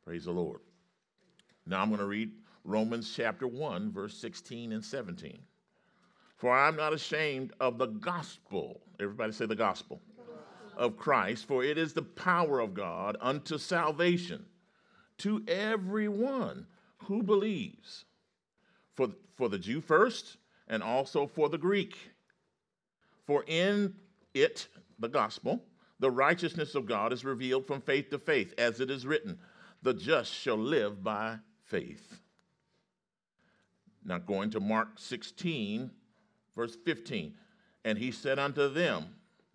Praise the Lord. Now I'm going to read Romans chapter 1, verse 16 and 17. For I'm not ashamed of the gospel. Everybody say the gospel. Of Christ, for it is the power of God unto salvation to everyone who believes. For the Jew first, and also for the Greek. For in it, the gospel, the righteousness of God is revealed from faith to faith, as it is written, the just shall live by faith. Now going to Mark 16, verse 15. And he said unto them,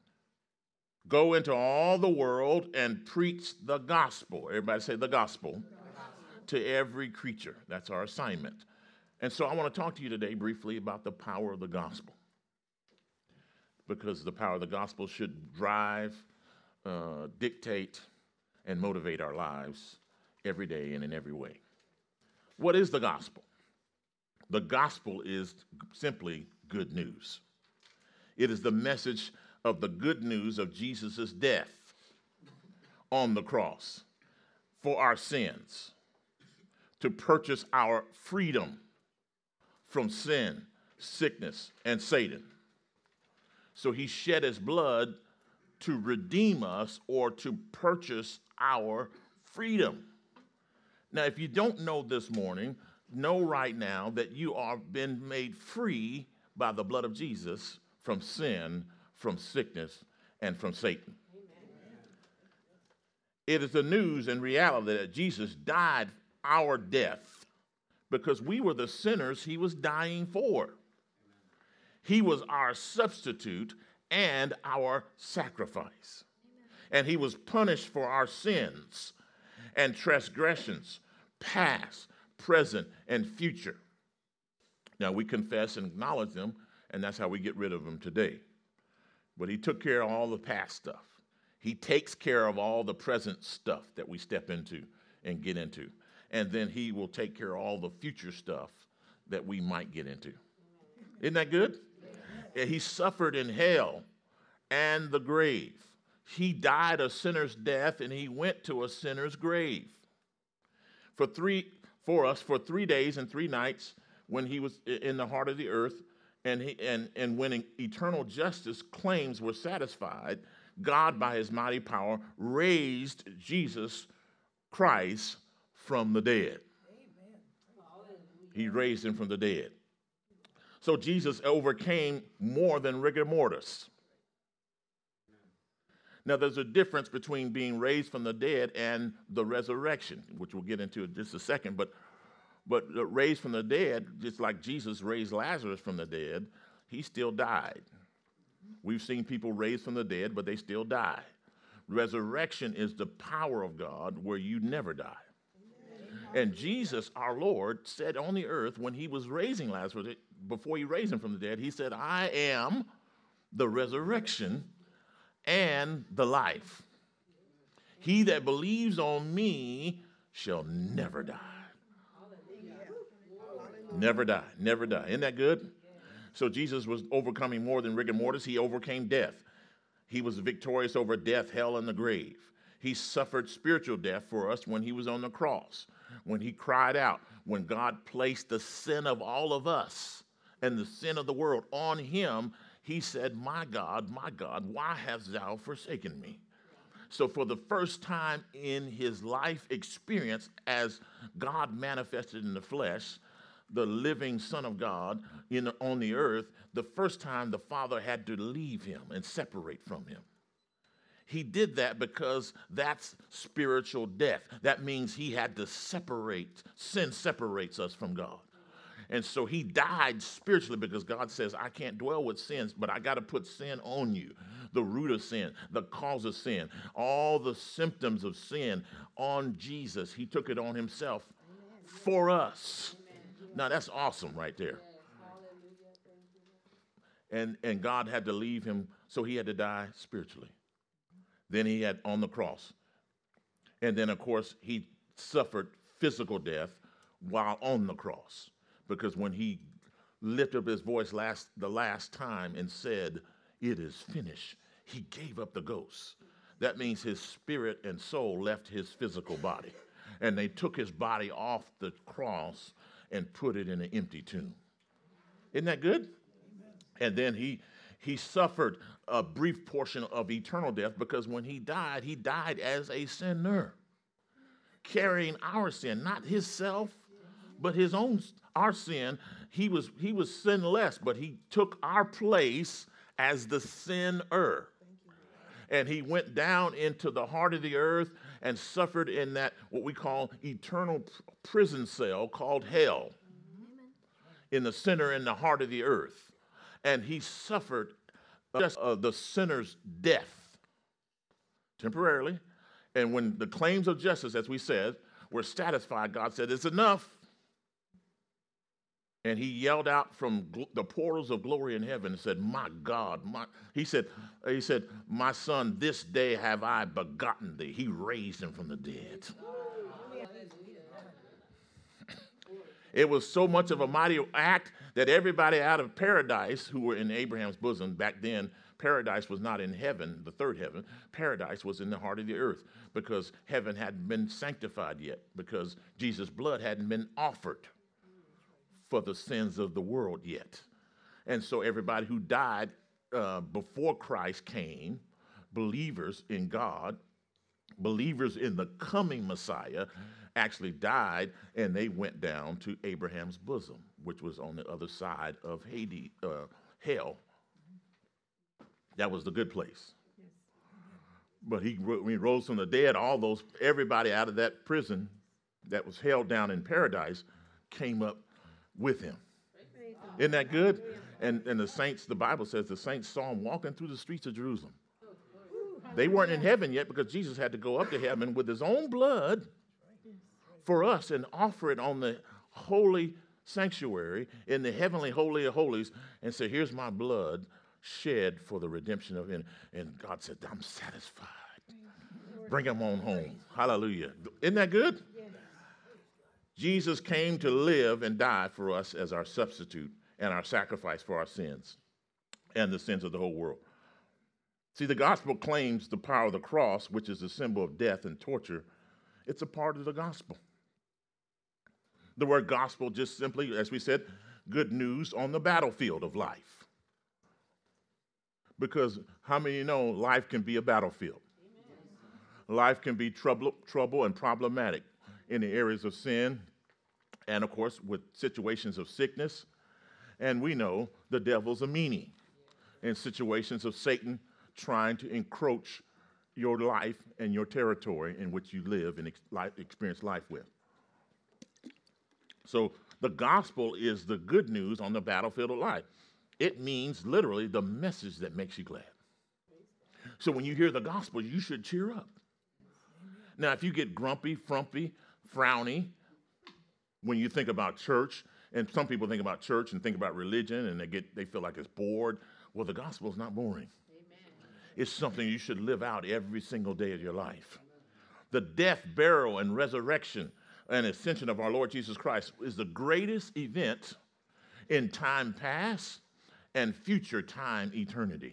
go into all the world and preach the gospel. Everybody say the gospel. To every creature. That's our assignment. And so I want to talk to you today briefly about the power of the gospel. Because the power of the gospel should drive, dictate, and motivate our lives every day and in every way. What is the gospel? The gospel is simply good news. It is the message of the good news of Jesus' death on the cross for our sins, to purchase our freedom from sin, sickness, and Satan. So he shed his blood to redeem us or to purchase our freedom. Now, if you don't know this morning, know right now that you are been made free by the blood of Jesus from sin, from sickness, and from Satan. Amen. It is the news and reality that Jesus died our death because we were the sinners he was dying for. He was our substitute and our sacrifice. And he was punished for our sins and transgressions, past, present, and future. Now, we confess and acknowledge them, and that's how we get rid of them today. But he took care of all the past stuff. He takes care of all the present stuff that we step into and get into. And then he will take care of all the future stuff that we might get into. Isn't that good? He suffered in hell and the grave. He died a sinner's death and he went to a sinner's grave. For us, for 3 days and 3 nights when he was in the heart of the earth, and when eternal justice claims were satisfied, God, by his mighty power, raised Jesus Christ from the dead. Amen. He raised him from the dead. So Jesus overcame more than rigor mortis. Now, there's a difference between being raised from the dead and the resurrection, which we'll get into in just a second. But raised from the dead, just like Jesus raised Lazarus from the dead, he still died. We've seen people raised from the dead, but they still die. Resurrection is the power of God where you never die. And Jesus, our Lord, said on the earth when he was raising Lazarus, before he raised him from the dead, he said, I am the resurrection and the life. He that believes on me shall never die. Never die, never die. Isn't that good? So Jesus was overcoming more than rigor mortis. He overcame death. He was victorious over death, hell, and the grave. He suffered spiritual death for us when he was on the cross, when he cried out, when God placed the sin of all of us and the sin of the world on him. He said, my God, why hast thou forsaken me? So for the first time in his life experience as God manifested in the flesh, the living Son of God on the earth, the first time the Father had to leave him and separate from him. He did that because that's spiritual death. That means he had to separate. Sin separates us from God. And so he died spiritually because God says, I can't dwell with sins, but I got to put sin on you. The root of sin, the cause of sin, all the symptoms of sin on Jesus. He took it on himself for us. Now that's awesome right there. And God had to leave him, so he had to die spiritually. Then he had on the cross. And then, of course, he suffered physical death while on the cross. Because when he lifted up his voice the last time and said, it is finished, he gave up the ghost. That means his spirit and soul left his physical body. and they took his body off the cross and put it in an empty tomb. Isn't that good? And then he suffered a brief portion of eternal death, because when he died as a sinner, carrying our sin, not his self, but our sin. He was sinless, but he took our place as the sinner. And he went down into the heart of the earth and suffered in that, what we call eternal prison cell called hell, in the center, in the heart of the earth. And he suffered the sinner's death temporarily. And when the claims of justice, as we said, were satisfied, God said, it's enough. And he yelled out from the portals of glory in heaven and said, my God, he said, my son, this day have I begotten thee. He raised him from the dead. It was so much of a mighty act that everybody out of paradise who were in Abraham's bosom back then, paradise was not in heaven, the third heaven. Paradise was in the heart of the earth, because heaven hadn't been sanctified yet, because Jesus' blood hadn't been offered for the sins of the world yet. And so everybody who died before Christ came, believers in God, believers in the coming Messiah, actually died, and they went down to Abraham's bosom, which was on the other side of Hades, hell. That was the good place. But when he rose from the dead, everybody out of that prison that was held down in paradise came up with him. Isn't that good? And the saints, the Bible says the saints saw him walking through the streets of Jerusalem. They weren't in heaven yet, because Jesus had to go up to heaven with his own blood for us and offer it on the holy sanctuary in the heavenly holy of holies, and say, here's my blood shed for the redemption of him. And God said, I'm satisfied. Bring him on home. Hallelujah. Isn't that good? Jesus came to live and die for us as our substitute and our sacrifice for our sins and the sins of the whole world. See, the gospel claims the power of the cross, which is a symbol of death and torture. It's a part of the gospel. The word gospel just simply, as we said, good news on the battlefield of life. Because how many know life can be a battlefield? Life can be trouble and problematic in the areas of sin, and of course with situations of sickness. And we know the devil's a meanie in situations of Satan trying to encroach your life and your territory in which you live and experience life with. So the gospel is the good news on the battlefield of life. It means literally the message that makes you glad. So when you hear the gospel, you should cheer up. Now, if you get grumpy, frumpy, frowny, when you think about church, and some people think about church and think about religion, and they feel like it's bored. Well, the gospel is not boring. Amen. It's something you should live out every single day of your life. The death, burial, and resurrection and ascension of our Lord Jesus Christ is the greatest event in time past and future time eternity.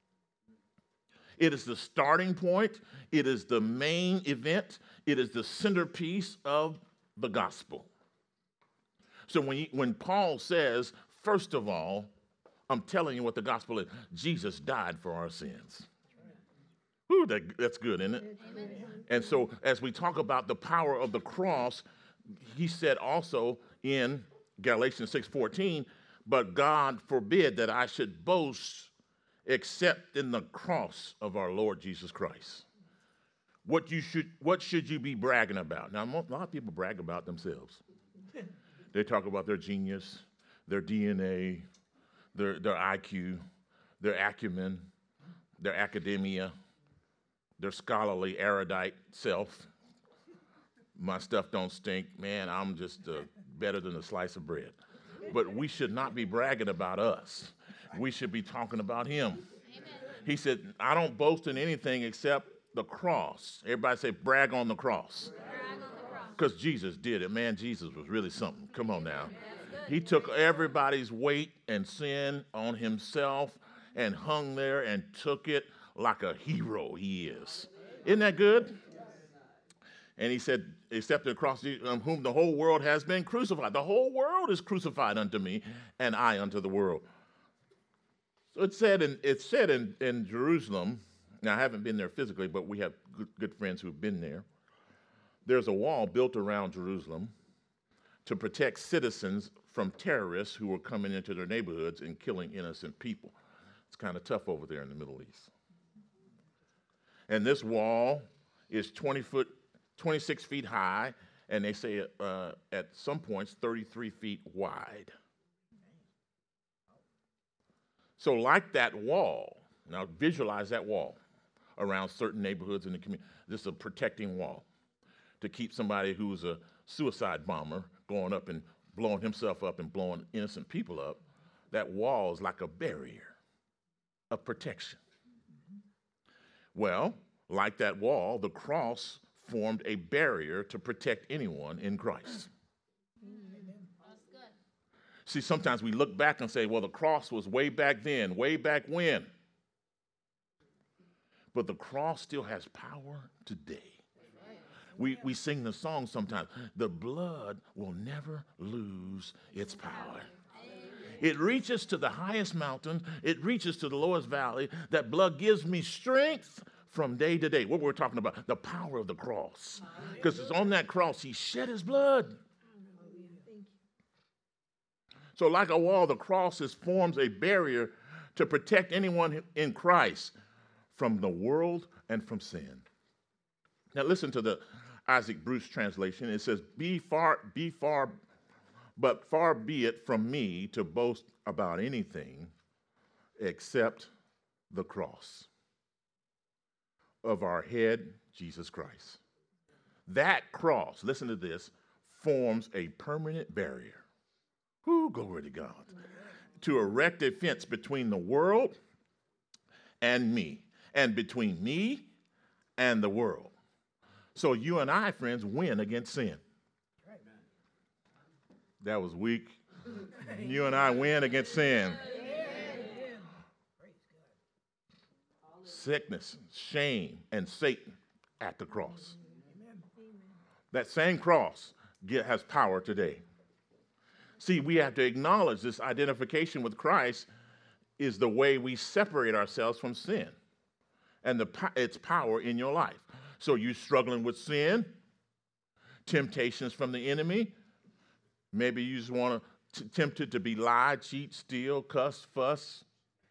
It is the starting point. It is the main event. It is the centerpiece of the gospel. So when Paul says, first of all, I'm telling you what the gospel is. Jesus died for our sins. Ooh, that's good, isn't it? Amen. And so as we talk about the power of the cross, he said also in Galatians 6:14, but God forbid that I should boast except in the cross of our Lord Jesus Christ. What should you be bragging about? Now, a lot of people brag about themselves. They talk about their genius, their DNA, their IQ, their acumen, their academia, their scholarly, erudite self. My stuff don't stink. Man, I'm just better than a slice of bread. But we should not be bragging about us. We should be talking about him. Amen. He said, I don't boast in anything except the cross. Everybody say, brag on the cross. Because Jesus did it. Man, Jesus was really something. Come on now. He took everybody's weight and sin on himself and hung there and took it like a hero he is. Isn't that good? And he said, except the cross, whom the whole world has been crucified. The whole world is crucified unto me, and I unto the world. So it's said in Jerusalem. Now, I haven't been there physically, but we have good friends who've been there. There's a wall built around Jerusalem to protect citizens from terrorists who were coming into their neighborhoods and killing innocent people. It's kind of tough over there in the Middle East. And this wall is 26 feet high, and they say at some points 33 feet wide. So like that wall, now visualize that wall around certain neighborhoods in the community. This is a protecting wall to keep somebody who's a suicide bomber going up and blowing himself up and blowing innocent people up. That wall is like a barrier of protection. Well, like that wall, the cross formed a barrier to protect anyone in Christ. That's good. See, sometimes we look back and say, well, the cross was way back then, way back when. But the cross still has power today. We sing the song sometimes, the blood will never lose its power. It reaches to the highest mountain. It reaches to the lowest valley. That blood gives me strength from day to day. What we're talking about, the power of the cross. Because it's on that cross, he shed his blood. So like a wall, the cross forms a barrier to protect anyone in Christ from the world and from sin. Now listen to the Isaac Bruce translation. It says, but far be it from me to boast about anything except the cross of our head, Jesus Christ. That cross, listen to this, forms a permanent barrier. Whoo, glory to God. To erect a fence between the world and me, and between me and the world. So you and I, friends, win against sin. That was weak. You and I win against sin. Sickness, shame, and Satan at the cross. That same cross has power today. See, we have to acknowledge this identification with Christ is the way we separate ourselves from sin and its power in your life. So you struggling with sin, temptations from the enemy. Maybe you just want to tempted to be lied, cheat, steal, cuss, fuss.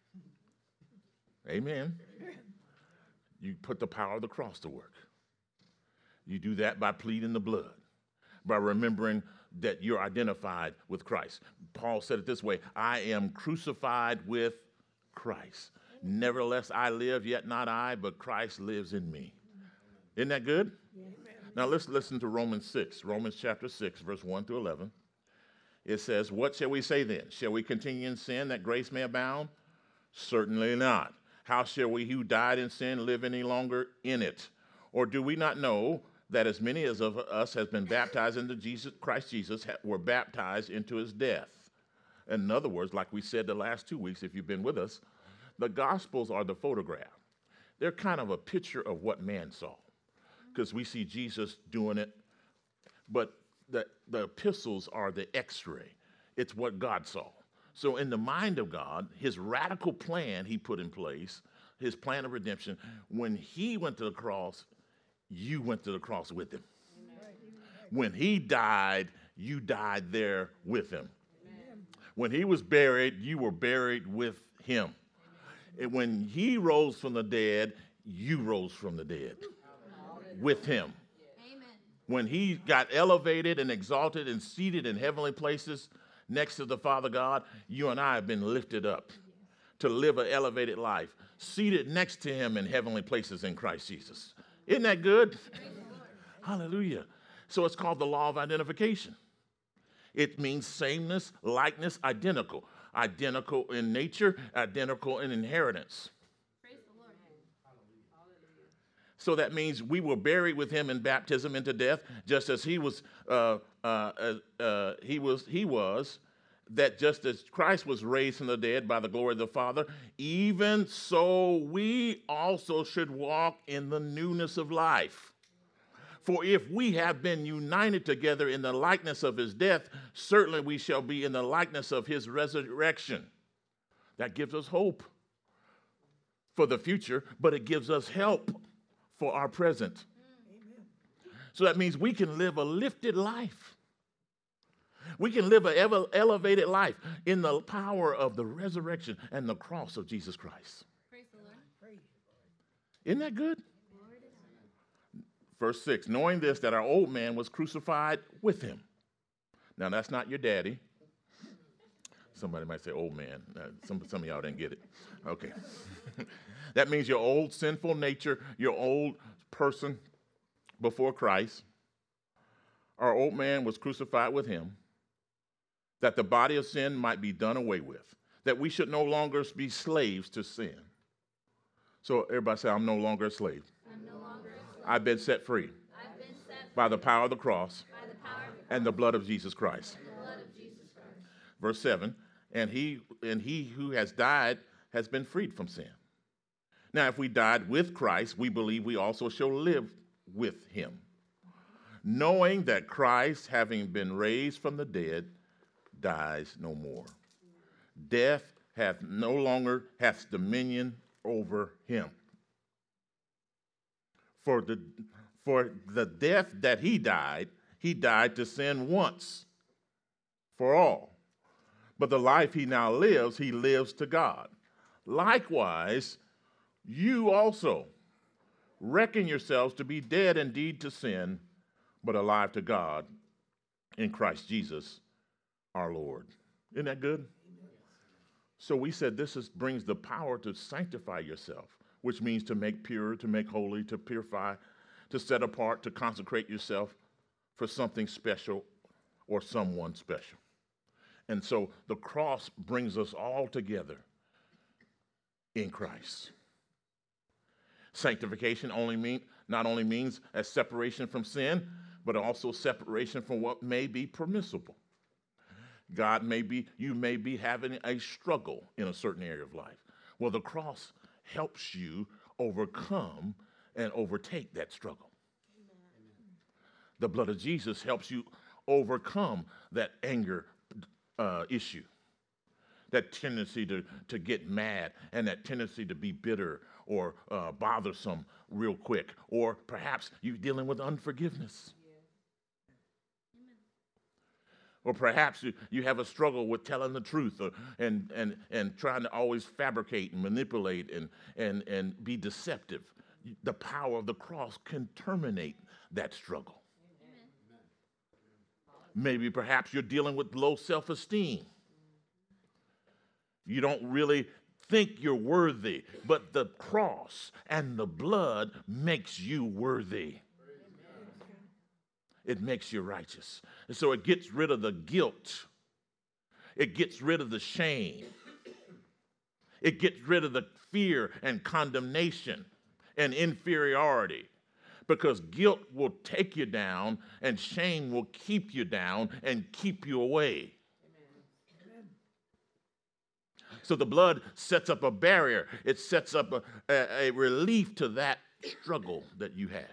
Amen. You put the power of the cross to work. You do that by pleading the blood, by remembering that you're identified with Christ. Paul said it this way, I am crucified with Christ. Nevertheless, I live, yet not I, but Christ lives in me. Isn't that good? Yeah. Now let's listen to Romans 6, Romans chapter 6, verse 1 through 11. It says, what shall we say then? Shall we continue in sin that grace may abound? Certainly not. How shall we who died in sin live any longer in it? Or do we not know that as many as of us has been baptized into Christ Jesus were baptized into his death? In other words, like we said the last 2 weeks, if you've been with us, the Gospels are the photograph. They're kind of a picture of what man saw, because we see Jesus doing it, but the epistles are the x-ray. It's what God saw. So in the mind of God, his radical plan he put in place, his plan of redemption, when he went to the cross, you went to the cross with him. Amen. When he died, you died there with him. Amen. When he was buried, you were buried with him. And when he rose from the dead, you rose from the dead with him. Amen. When he got elevated and exalted and seated in heavenly places next to the Father God, you and I have been lifted up to live an elevated life, seated next to him in heavenly places in Christ Jesus. Isn't that good? Hallelujah. So it's called the law of identification. It means sameness, likeness, identical. Identical in nature, identical in inheritance. Praise the Lord. So that means we were buried with him in baptism into death, just as he was, that just as Christ was raised from the dead by the glory of the Father, even so we also should walk in the newness of life. For if we have been united together in the likeness of his death, certainly we shall be in the likeness of his resurrection. That gives us hope for the future, but it gives us help for our present. Amen. So that means we can live a lifted life. We can live an elevated life in the power of the resurrection and the cross of Jesus Christ. Praise the Lord. Isn't that good? Verse 6, knowing this, that our old man was crucified with him. Now, that's not your daddy. Somebody might say old man. Some of y'all didn't get it. Okay. That means your old sinful nature, your old person before Christ. Our old man was crucified with him, that the body of sin might be done away with, that we should no longer be slaves to sin. So everybody say, I'm no longer a slave. I'm no longer a slave. I've been set free I've been set free by the power of the cross by the power of and the blood of Jesus Christ. the blood of Jesus Christ. Verse 7, and he who has died has been freed from sin. Now, if we died with Christ, we believe we also shall live with him, knowing that Christ, having been raised from the dead, dies no more. Death hath no longer dominion over him. For the death that he died to sin once for all. But the life he now lives, he lives to God. Likewise, you also reckon yourselves to be dead indeed to sin, but alive to God in Christ Jesus our Lord. Isn't that good? So we said this brings the power to sanctify yourself, which means to make pure, to make holy, to purify, to set apart, to consecrate yourself for something special or someone special. And so the cross brings us all together in Christ. Sanctification not only means a separation from sin, but also separation from what may be permissible. You may be having a struggle in a certain area of life. Well, the cross helps you overcome and overtake that struggle. Amen. The blood of Jesus helps you overcome that anger issue, that tendency to get mad, and that tendency to be bitter or bothersome real quick, or perhaps you're dealing with unforgiveness. Or perhaps you have a struggle with telling the truth and trying to always fabricate and manipulate and be deceptive. The power of the cross can terminate that struggle. Amen. Maybe perhaps you're dealing with low self-esteem. You don't really think you're worthy, but the cross and the blood makes you worthy. It makes you righteous. And so it gets rid of the guilt. It gets rid of the shame. It gets rid of the fear and condemnation and inferiority. Because guilt will take you down and shame will keep you down and keep you away. Amen. So the blood sets up a barrier. It sets up a relief to that struggle that you have.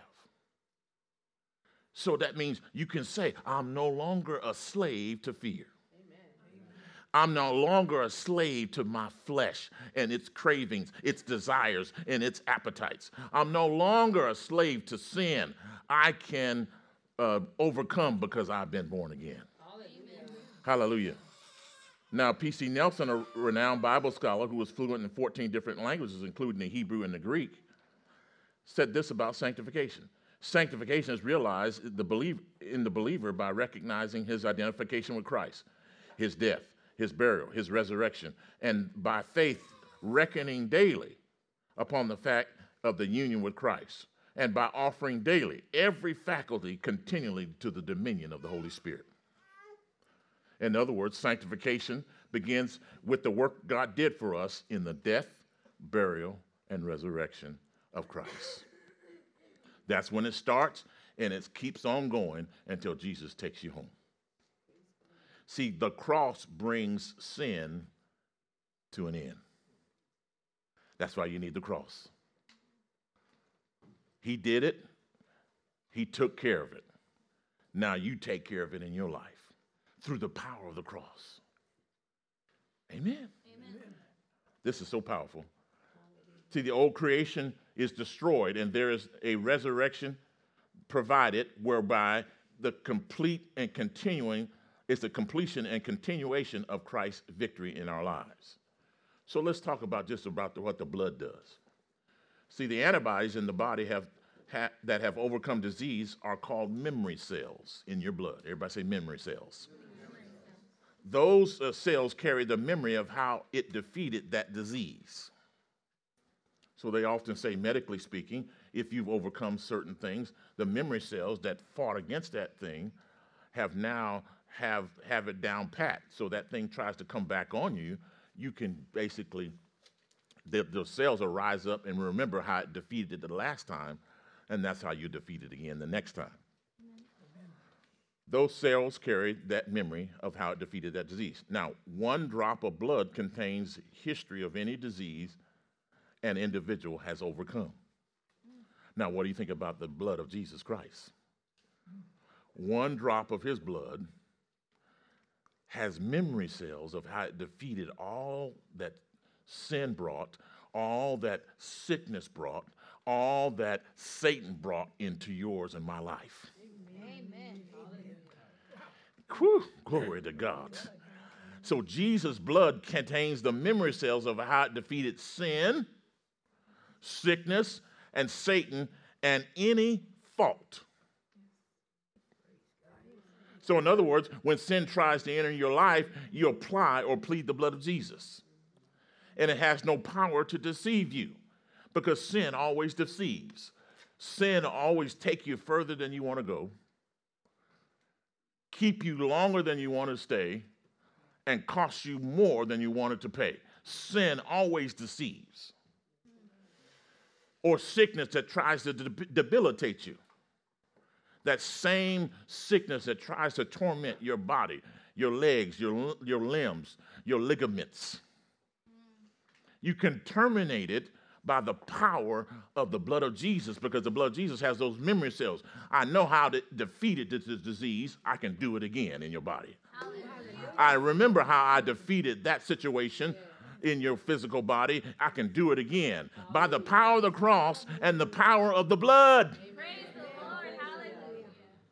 So that means you can say, I'm no longer a slave to fear. Amen. I'm no longer a slave to my flesh and its cravings, its desires, and its appetites. I'm no longer a slave to sin. I can overcome because I've been born again. Amen. Hallelujah. Now, P.C. Nelson, a renowned Bible scholar who was fluent in 14 different languages, including the Hebrew and the Greek, said this about sanctification. Sanctification is realized in the believer by recognizing his identification with Christ, his death, his burial, his resurrection, and by faith reckoning daily upon the fact of the union with Christ, and by offering daily every faculty continually to the dominion of the Holy Spirit. In other words, sanctification begins with the work God did for us in the death, burial, and resurrection of Christ. That's when it starts, and it keeps on going until Jesus takes you home. See, the cross brings sin to an end. That's why you need the cross. He did it. He took care of it. Now you take care of it in your life through the power of the cross. Amen. Amen. This is so powerful. See, the old creation is destroyed, and there is a resurrection provided whereby the complete and continuing is the completion and continuation of Christ's victory in our lives. So let's talk about what the blood does. See, the antibodies in the body that have overcome disease are called memory cells in your blood. Everybody say memory cells. Those cells carry the memory of how it defeated that disease. So they often say, medically speaking, if you've overcome certain things, the memory cells that fought against that thing have now have it down pat. So that thing tries to come back on you, you can basically, the cells will rise up and remember how it defeated it the last time, and that's how you defeat it again the next time. Amen. Those cells carry that memory of how it defeated that disease. Now, one drop of blood contains history of any disease an individual has overcome. Now, what do you think about the blood of Jesus Christ? One drop of his blood has memory cells of how it defeated all that sin brought, all that sickness brought, all that Satan brought into yours and my life. Amen. Whew, glory to God. So Jesus' blood contains the memory cells of how it defeated sin, sickness, and Satan, and any fault. So in other words, when sin tries to enter your life, you apply or plead the blood of Jesus. And it has no power to deceive you because sin always deceives. Sin always takes you further than you want to go, keep you longer than you want to stay, and cost you more than you wanted to pay. Sin always deceives. Or sickness that tries to debilitate you. That same sickness that tries to torment your body, your legs, your limbs, your ligaments. You can terminate it by the power of the blood of Jesus because the blood of Jesus has those memory cells. I know how to defeat this disease. I can do it again in your body. Hallelujah. I remember how I defeated that situation in your physical body. I can do it again by the power of the cross and the power of the blood. Praise the Lord. Hallelujah.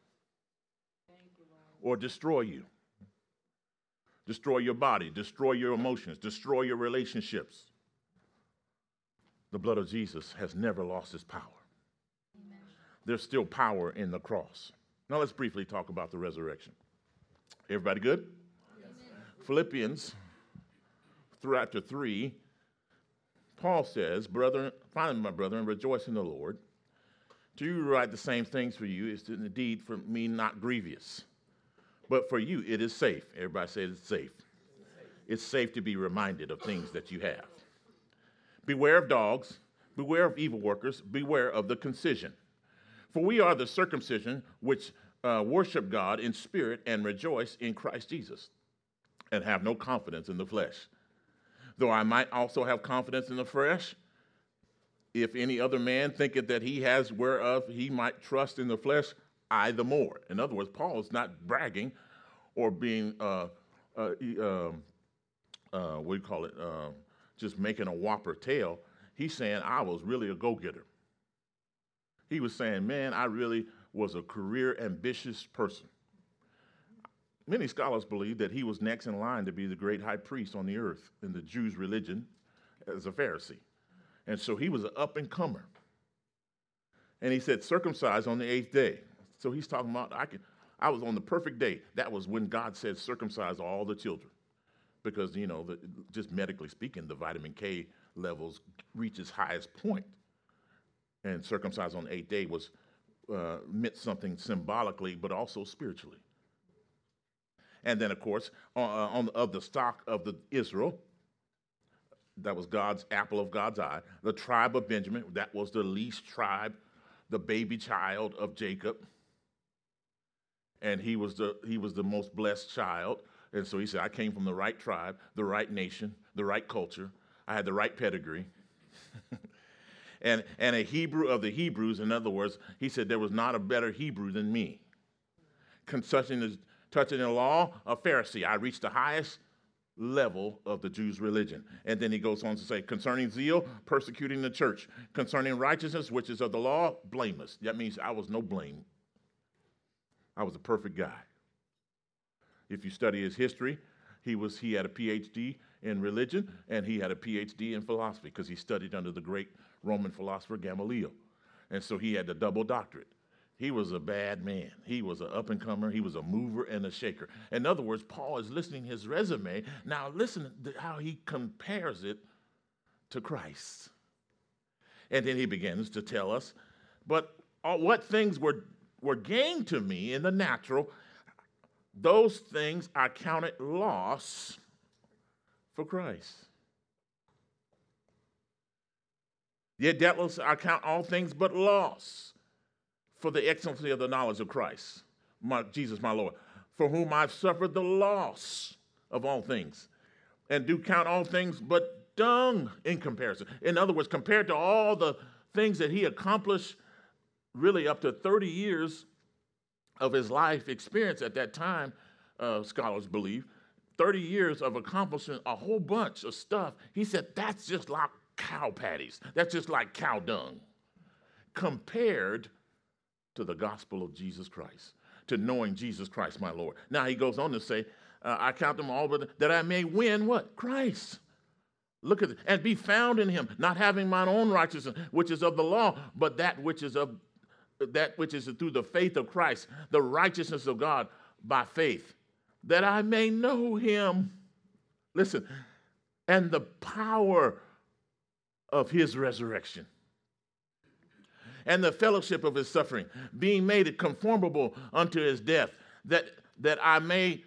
Or destroy you. Destroy your body, destroy your emotions, destroy your relationships. The blood of Jesus has never lost its power. Amen. There's still power in the cross. Now let's briefly talk about the resurrection. Everybody good? Yes. Philippians chapter 3, Paul says, finally, my brethren, rejoice in the Lord. To you write the same things for you is indeed for me not grievous. But for you it is safe. Everybody say it's safe. It's safe to be reminded of things that you have. Beware of dogs, beware of evil workers, beware of the concision. For we are the circumcision which worship God in spirit and rejoice in Christ Jesus, and have no confidence in the flesh. Though I might also have confidence in the flesh, if any other man thinketh that he has whereof he might trust in the flesh, I the more. In other words, Paul is not bragging or being, just making a whopper tale. He's saying, I was really a go-getter. He was saying, man, I really was a career ambitious person. Many scholars believe that he was next in line to be the great high priest on the earth in the Jews' religion as a Pharisee. And so he was an up-and-comer. And he said, circumcised on the 8th day. So he's talking about, I was on the perfect day. That was when God said circumcise all the children. Because, just medically speaking, the vitamin K levels reach its highest point. And circumcised on the 8th day meant something symbolically, but also spiritually. And then, of course, of the stock of Israel, that was God's apple of God's eye. The tribe of Benjamin, that was the least tribe, the baby child of Jacob. And he was the most blessed child. And so he said, I came from the right tribe, the right nation, the right culture. I had the right pedigree. and a Hebrew of the Hebrews. In other words, he said there was not a better Hebrew than me. Touching the law, a Pharisee. I reached the highest level of the Jews' religion. And then he goes on to say, concerning zeal, persecuting the church. Concerning righteousness, which is of the law, blameless. That means I was no blame. I was a perfect guy. If you study his history, he had a PhD in religion, and he had a PhD in philosophy because he studied under the great Roman philosopher Gamaliel. And so he had the double doctorate. He was a bad man. He was an up-and-comer. He was a mover and a shaker. In other words, Paul is listing his resume. Now listen to how he compares it to Christ. And then he begins to tell us, but what things were gained to me in the natural, those things I counted loss for Christ. Yet doubtless I count all things but loss for the excellency of the knowledge of Christ, Jesus my Lord, for whom I've suffered the loss of all things, and do count all things but dung in comparison. In other words, compared to all the things that he accomplished really up to 30 years of his life experience at that time, scholars believe, 30 years of accomplishing a whole bunch of stuff. He said, that's just like cow patties. That's just like cow dung compared to the gospel of Jesus Christ, to knowing Jesus Christ, my Lord. Now he goes on to say, I count them all, but that I may win what? Christ. Look at it. And be found in him, not having mine own righteousness, which is of the law, but that which is through the faith of Christ, the righteousness of God by faith, that I may know him. Listen, and the power of his resurrection, and the fellowship of his suffering, being made conformable unto his death, that I may,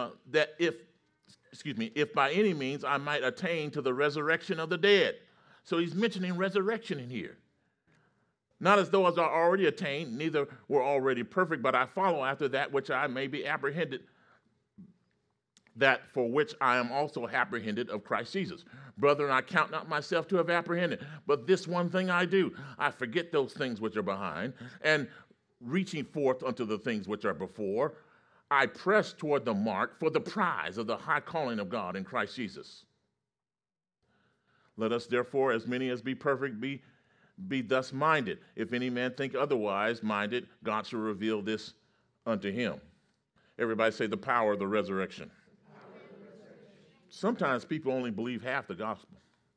if by any means I might attain to the resurrection of the dead. So he's mentioning resurrection in here. Not as though as I already attained, neither were already perfect, but I follow after that which I may be apprehended, that for which I am also apprehended of Christ Jesus. Brethren, I count not myself to have apprehended, but this one thing I do, I forget those things which are behind, and reaching forth unto the things which are before, I press toward the mark for the prize of the high calling of God in Christ Jesus. Let us therefore, as many as be perfect, be thus minded. If any man think otherwise minded, God shall reveal this unto him. Everybody say the power of the resurrection. Sometimes people only believe half the gospel.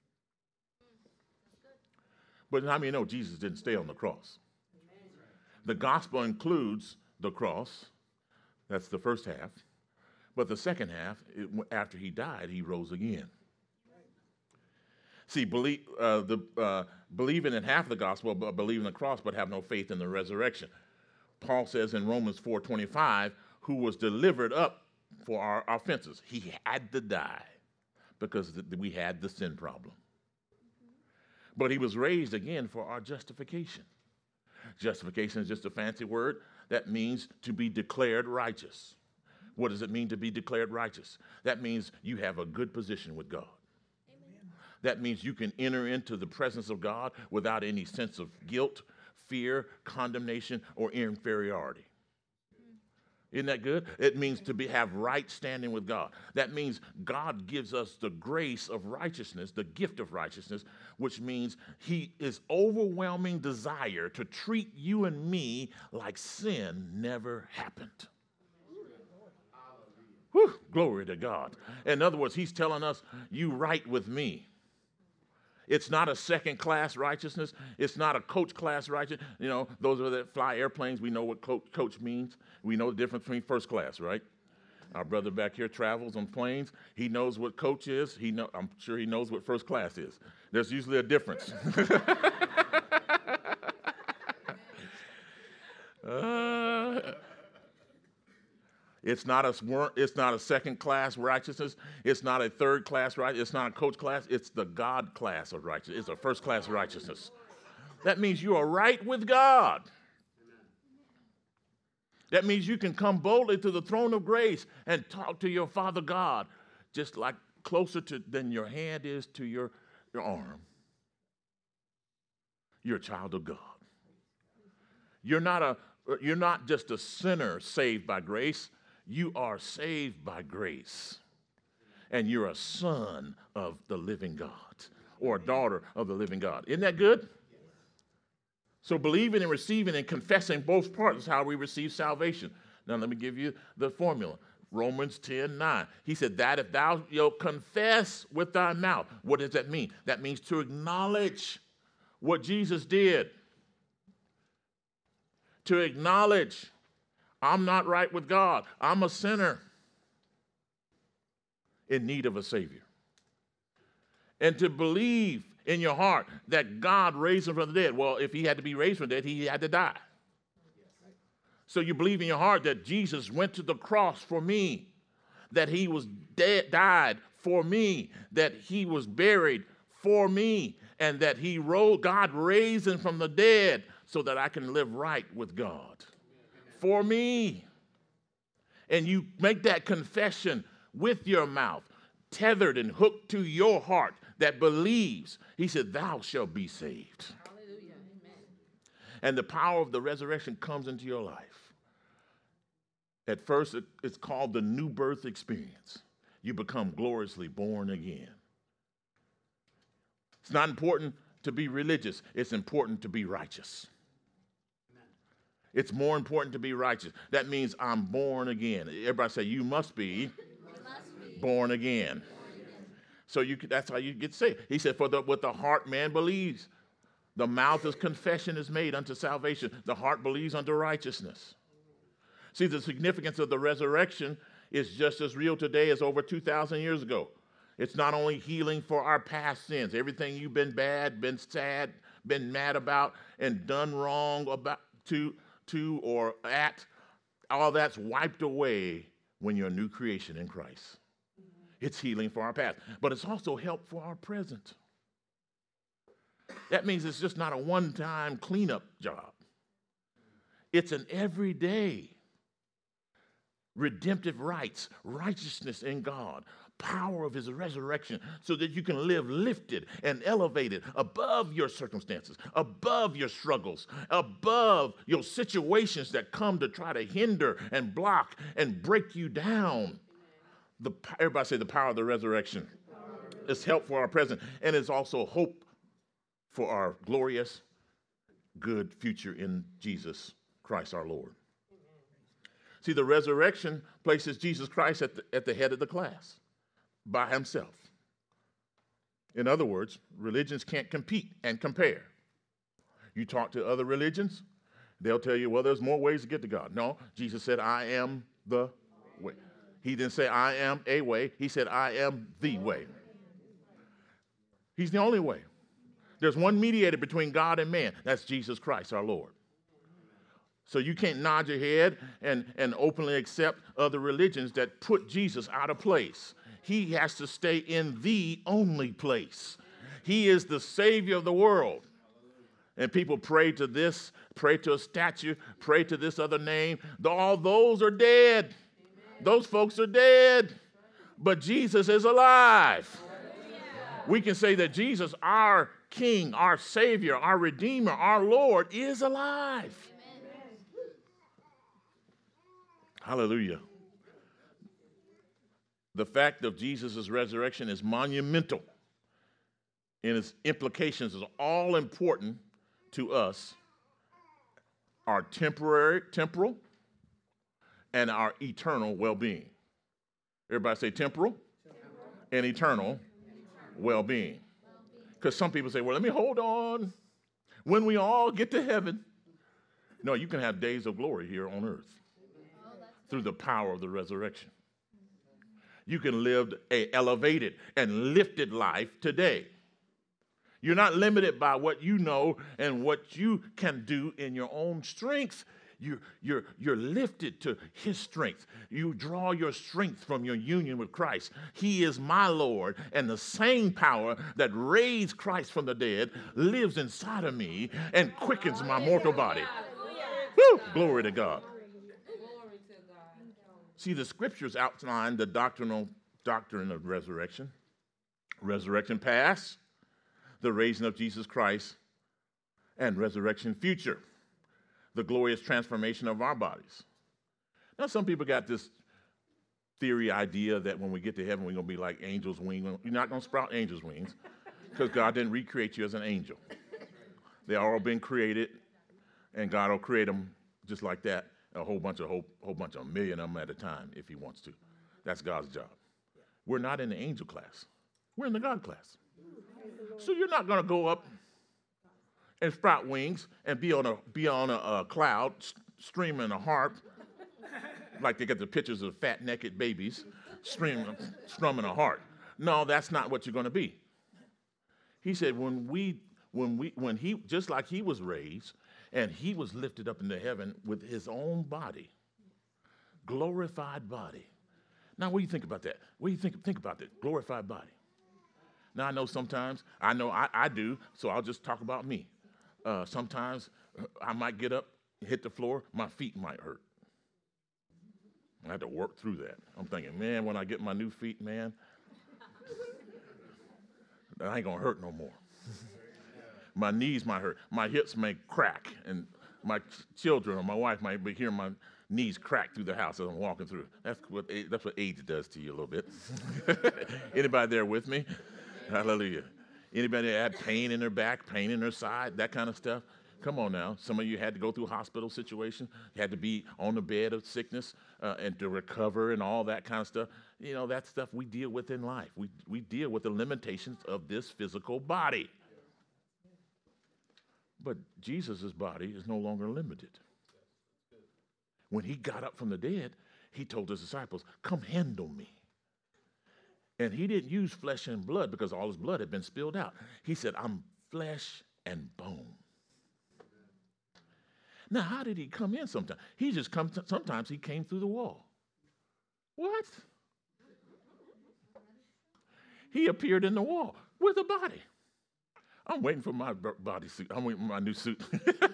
But how many know Jesus didn't stay on the cross? The gospel includes the cross. That's the first half. But the second half, after he died, he rose again. See, believing in half the gospel, but believing the cross, but have no faith in the resurrection. Paul says in Romans 4:25, who was delivered up for our offenses. He had to die because we had the sin problem. But he was raised again for our justification. Justification is just a fancy word that means to be declared righteous. What does it mean to be declared righteous? That means you have a good position with God. Amen. That means you can enter into the presence of God without any sense of guilt, fear, condemnation, or inferiority. Isn't that good? It means to have right standing with God. That means God gives us the grace of righteousness, the gift of righteousness, which means he is overwhelming desire to treat you and me like sin never happened. Whew, glory to God. In other words, he's telling us, you right with me. It's not a second-class righteousness. It's not a coach-class righteousness. You know, those of us that fly airplanes, we know what coach means. We know the difference between first class, right? Our brother back here travels on planes. He knows what coach is. I'm sure he knows what first class is. There's usually a difference. It's not a second-class righteousness. It's not a third-class righteousness. It's not a coach class. It's the God class of righteousness. It's a first-class righteousness. That means you are right with God. That means you can come boldly to the throne of grace and talk to your Father God, just like closer than your hand is to your arm. you're a child of God. You're not just a sinner saved by grace. You are saved by grace. And you're a son of the living God or a daughter of the living God. Isn't that good? So believing and receiving and confessing both parts is how we receive salvation. Now let me give you the formula. Romans 10:9. He said that if thou confess with thy mouth. What does that mean? That means to acknowledge what Jesus did. To acknowledge I'm not right with God. I'm a sinner in need of a Savior. And to believe in your heart that God raised him from the dead. Well, if he had to be raised from the dead, he had to die. So you believe in your heart that Jesus went to the cross for me, that he was dead, died for me, that he was buried for me, and that God raised him from the dead so that I can live right with God. For me. And you make that confession with your mouth, tethered and hooked to your heart that believes. He said, thou shalt be saved. Hallelujah. Amen. And the power of the resurrection comes into your life. At first, it's called the new birth experience. You become gloriously born again. It's not important to be religious. It's important to be righteous. It's more important to be righteous. That means I'm born again. Everybody say, you must be born again. So that's how you get saved. He said, with the heart man believes. The mouth is confession is made unto salvation. The heart believes unto righteousness. See, the significance of the resurrection is just as real today as over 2,000 years ago. It's not only healing for our past sins, everything you've been bad, been sad, been mad about, and done wrong about to or at, all that's wiped away when you're a new creation in Christ. It's healing for our past, but it's also help for our present. That means it's just not a one-time cleanup job. It's an everyday redemptive rights, righteousness in God, power of his resurrection, so that you can live lifted and elevated above your circumstances, above your struggles, above your situations that come to try to hinder and block and break you down. Everybody say the power of the resurrection. It's help for our present, and it's also hope for our glorious, good future in Jesus Christ our Lord. See, the resurrection places Jesus Christ at the head of the class by himself. In other words, religions can't compete and compare. You talk to other religions, they'll tell you, well, there's more ways to get to God. No, Jesus said, I am the way. He didn't say, I am a way. He said, I am the way. He's the only way. There's one mediator between God and man. That's Jesus Christ, our Lord. So you can't nod your head and openly accept other religions that put Jesus out of place. He has to stay in the only place. He is the Savior of the world. And people pray to this, pray to a statue, pray to this other name. All those are dead. Amen. Those folks are dead. But Jesus is alive. Hallelujah. We can say that Jesus, our King, our Savior, our Redeemer, our Lord, is alive. Hallelujah. The fact of Jesus' resurrection is monumental, and its implications is all important to us, our temporal, and our eternal well-being. Everybody say temporal and eternal well-being. Because some people say, well, let me hold on. When we all get to heaven. No, you can have days of glory here on earth. Through the power of the resurrection. You can live an elevated and lifted life today. You're not limited by what you know and what you can do in your own strength. You're lifted to his strength. You draw your strength from your union with Christ. He is my Lord, and the same power that raised Christ from the dead lives inside of me and quickens my mortal body. Woo! Glory to God. See, the scriptures outline the doctrine of resurrection. Resurrection past, the raising of Jesus Christ and resurrection future, the glorious transformation of our bodies. Now, some people got this theory idea that when we get to heaven, we're going to be like angels' wings. You're not going to sprout angels' wings because God didn't recreate you as an angel. They all been created, and God will create them just like that, a whole bunch of a million of them at a time if he wants to. That's God's job. We're not in the angel class. We're in the God class. So you're not going to go up and sprout wings and be on a cloud streaming a harp like they get the pictures of fat naked babies strumming a harp. No, that's not what you're going to be. He said when he just like he was raised and he was lifted up into heaven with his own body, glorified body. Now, what do you think about that? What do you think about that? Glorified body. Now, I do, so I'll just talk about me. Sometimes I might get up, hit the floor, my feet might hurt. I had to work through that. I'm thinking, man, when I get my new feet, man, that ain't going to hurt no more. My knees might hurt. My hips may crack, and my children or my wife might be hearing my knees crack through the house as I'm walking through. That's what age does to you a little bit. Anybody there with me? Hallelujah. Anybody that had pain in their back, pain in their side, that kind of stuff? Come on now. Some of you had to go through a hospital situation. You had to be on the bed of sickness and to recover and all that kind of stuff. You know, that stuff we deal with in life. We deal with the limitations of this physical body. But Jesus' body is no longer limited. When he got up from the dead, he told his disciples, come handle me. And he didn't use flesh and blood because all his blood had been spilled out. He said, I'm flesh and bone. Now, how did he come in sometimes? Sometimes he came through the wall. What? He appeared in the wall with a body. I'm waiting for my bodysuit. I'm waiting for my new suit.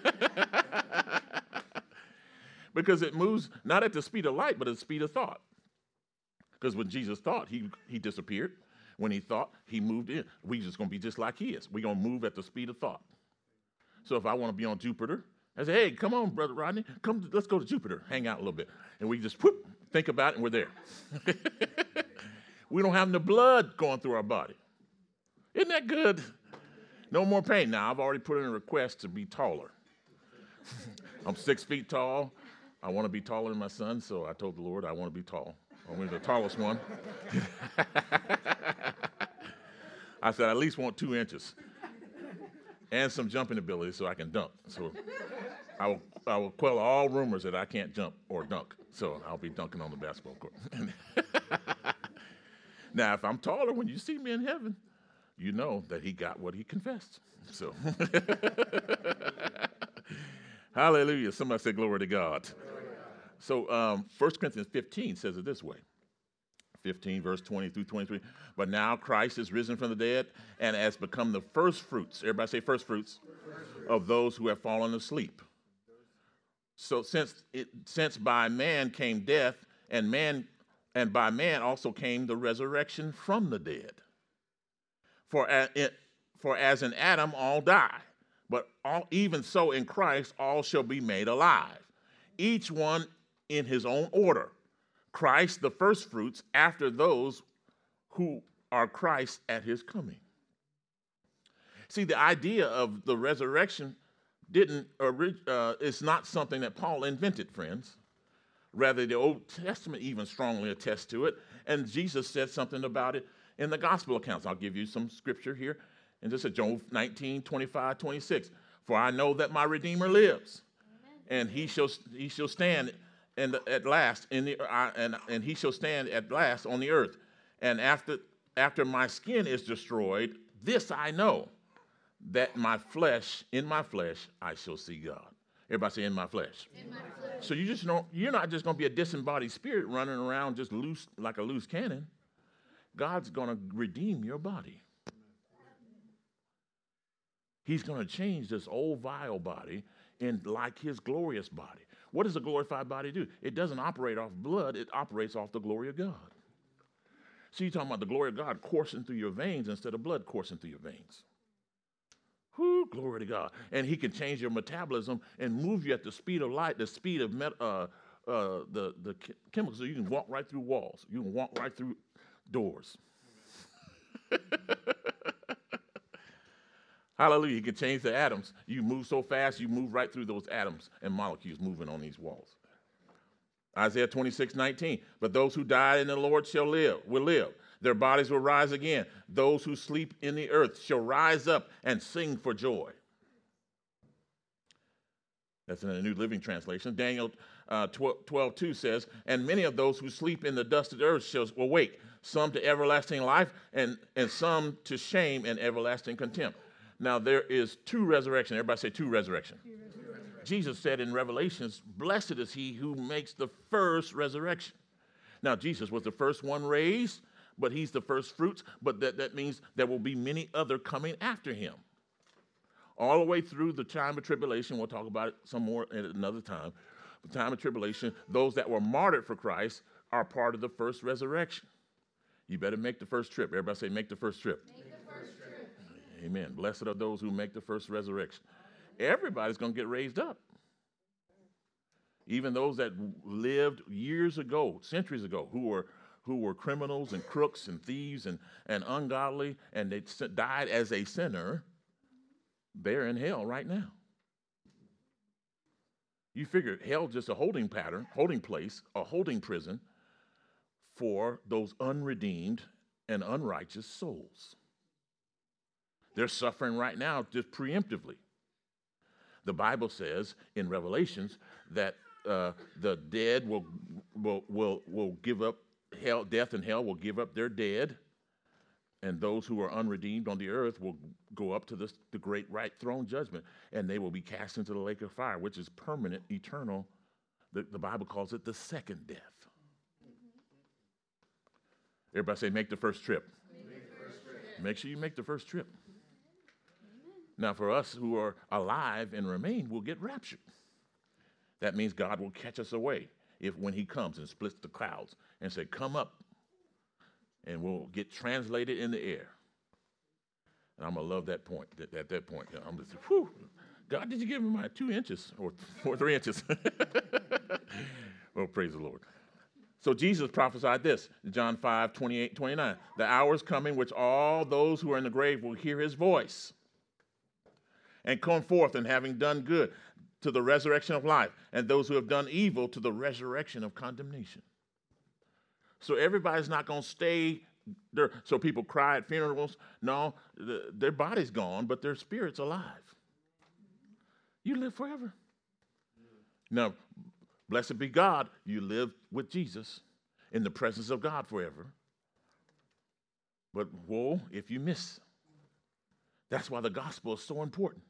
Because it moves not at the speed of light, but at the speed of thought. Because when Jesus thought, he disappeared. When he thought, he moved in. We're just going to be just like he is. We're going to move at the speed of thought. So if I want to be on Jupiter, I say, hey, come on, Brother Rodney. Let's go to Jupiter. Hang out a little bit. And we just think about it, and we're there. We don't have the blood going through our body. Isn't that good? No more pain. Now, I've already put in a request to be taller. I'm 6 feet tall. I want to be taller than my son, so I told the Lord I want to be tall. I want to be the tallest one. I said, I at least want 2 inches and some jumping ability so I can dunk. So I will quell all rumors that I can't jump or dunk. So I'll be dunking on the basketball court. Now, if I'm taller, when you see me in heaven, you know that he got what he confessed. So, hallelujah. Somebody say glory to God. So 1 Corinthians 15 says it this way. 15, verse 20 through 23. But now Christ is risen from the dead and has become the first fruits. Everybody say first fruits of those who have fallen asleep. So since by man came death, and by man also came the resurrection from the dead. For as in Adam all die, but even so in Christ all shall be made alive, each one in his own order. Christ the first fruits, after those who are Christ at his coming. See, the idea of the resurrection it's not something that Paul invented, friends. Rather, the Old Testament even strongly attests to it, and Jesus said something about it in the gospel accounts. I'll give you some scripture here. And this is Job 19, 25, 26. For I know that my Redeemer lives, and he shall stand at last and he shall stand at last on the earth. And after my skin is destroyed, this I know, that in my flesh, I shall see God. Everybody say, in my flesh. In my flesh. So you're not just going to be a disembodied spirit running around just loose like a loose cannon. God's going to redeem your body. He's going to change this old vile body in like his glorious body. What does a glorified body do? It doesn't operate off blood. It operates off the glory of God. So you're talking about the glory of God coursing through your veins instead of blood coursing through your veins. Whoo, glory to God. And he can change your metabolism and move you at the speed of light, the speed of the chemicals, so you can walk right through walls. You can walk right through doors. Hallelujah. He can change the atoms. You move so fast, you move right through those atoms and molecules moving on these walls. Isaiah 26:19. But those who die in the Lord will live. Their bodies will rise again. Those who sleep in the earth shall rise up and sing for joy. That's in the New Living Translation. Daniel 12:2 says, and many of those who sleep in the dust of the earth shall awake, some to everlasting life and some to shame and everlasting contempt. Now, there is two resurrection. Everybody say two resurrection. Jesus said in Revelations, blessed is he who makes the first resurrection. Now, Jesus was the first one raised, but he's the first fruits. But that means there will be many other coming after him. All the way through the time of tribulation. We'll talk about it some more at another time. The time of tribulation, those that were martyred for Christ are part of the first resurrection. You better make the first trip. Everybody say, make the first trip. Make the first trip. Amen. Blessed are those who make the first resurrection. Everybody's going to get raised up. Even those that lived years ago, centuries ago, who were criminals and crooks and thieves and ungodly, and they died as a sinner, they're in hell right now. You figure hell just a holding place, a holding prison for those unredeemed and unrighteous souls. They're suffering right now just preemptively. The Bible says in Revelations that the dead will give up hell, death and hell will give up their dead, and those who are unredeemed on the earth will go up to the great white throne judgment, and they will be cast into the lake of fire, which is permanent, eternal. The Bible calls it the second death. Everybody say, make the first trip. Make sure you make the first trip. Now, for us who are alive and remain, we'll get raptured. That means God will catch us away when he comes and splits the clouds and say, come up, and we'll get translated in the air. And I'm going to love that point. At that point, I'm going to say, whew, God, did you give me my 2 inches or 3 inches? Well, praise the Lord. So Jesus prophesied this, John 5:28-29. The hour is coming which all those who are in the grave will hear his voice and come forth, and having done good, to the resurrection of life, and those who have done evil to the resurrection of condemnation. So everybody's not going to stay there. So people cry at funerals. No, their body's gone, but their spirit's alive. You live forever. Now, blessed be God, you live with Jesus in the presence of God forever. But woe if you miss. That's why the gospel is so important.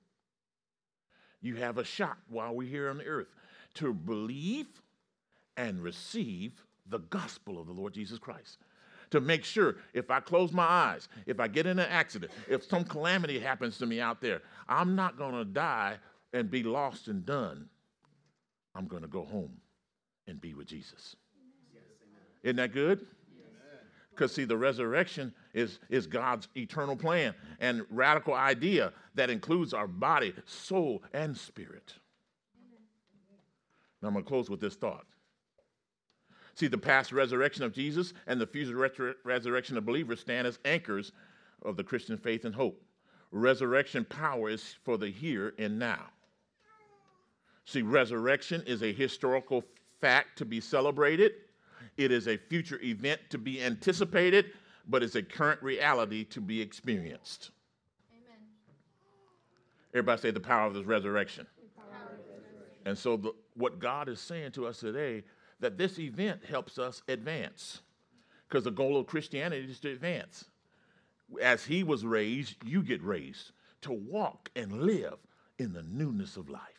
You have a shot while we're here on the earth to believe and receive the gospel of the Lord Jesus Christ. To make sure if I close my eyes, if I get in an accident, if some calamity happens to me out there, I'm not going to die and be lost and done. I'm going to go home and be with Jesus. Yes, isn't that good? Because, see, the resurrection is God's eternal plan and radical idea that includes our body, soul, and spirit. Now, I'm going to close with this thought. See, the past resurrection of Jesus and the future resurrection of believers stand as anchors of the Christian faith and hope. Resurrection power is for the here and now. See, resurrection is a historical fact to be celebrated. It is a future event to be anticipated, but it's a current reality to be experienced. Amen. Everybody say the power of this resurrection. And so what God is saying to us today, that this event helps us advance. Because the goal of Christianity is to advance. As he was raised, you get raised to walk and live in the newness of life.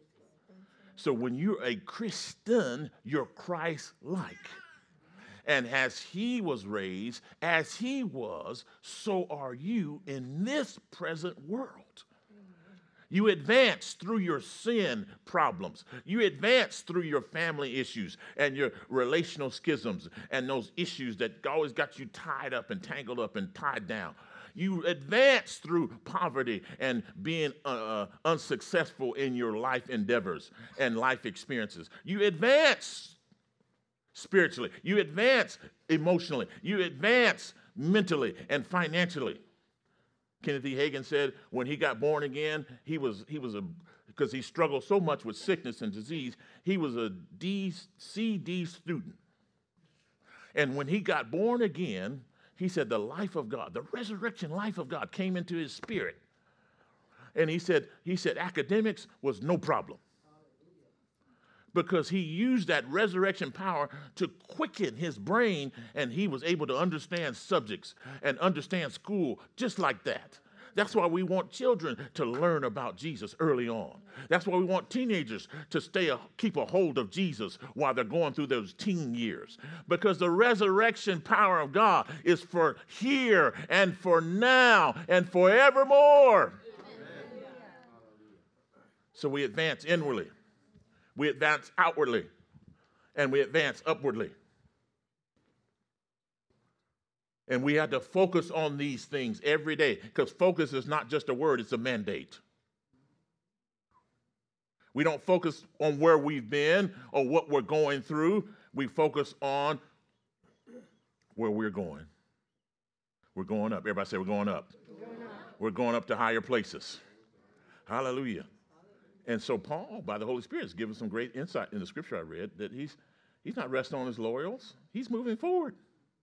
So when you're a Christian, you're Christ-like. And as he was raised, as he was, so are you in this present world. You advance through your sin problems. You advance through your family issues and your relational schisms and those issues that always got you tied up and tangled up and tied down. You advance through poverty and being unsuccessful in your life endeavors and life experiences. You advance spiritually. You advance emotionally. You advance mentally and financially. Kenneth E. Hagin said when he got born again, because he struggled so much with sickness and disease, he was a CD student. And when he got born again, he said the life of God, the resurrection life of God came into his spirit. And he said academics was no problem. Because he used that resurrection power to quicken his brain, and he was able to understand subjects and understand school just like that. That's why we want children to learn about Jesus early on. That's why we want teenagers to keep a hold of Jesus while they're going through those teen years. Because the resurrection power of God is for here and for now and forevermore. Amen. So we advance inwardly, we advance outwardly, and we advance upwardly. And we have to focus on these things every day, because focus is not just a word, it's a mandate. We don't focus on where we've been or what we're going through. We focus on where we're going. We're going up. Everybody say we're going up. We're going up to higher places. Hallelujah. And so Paul, by the Holy Spirit, has given some great insight in the scripture I read that he's not resting on his laurels. He's moving forward.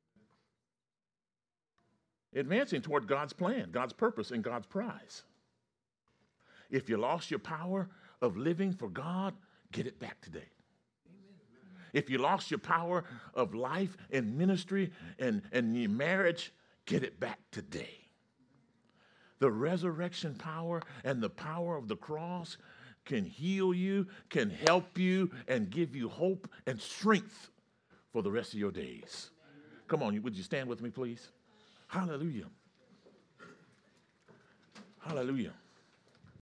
Advancing toward God's plan, God's purpose, and God's prize. If you lost your power of living for God, get it back today. Amen. If you lost your power of life and ministry and your marriage, get it back today. The resurrection power and the power of the cross can heal you, can help you, and give you hope and strength for the rest of your days. Come on, would you stand with me, please? Hallelujah. Hallelujah.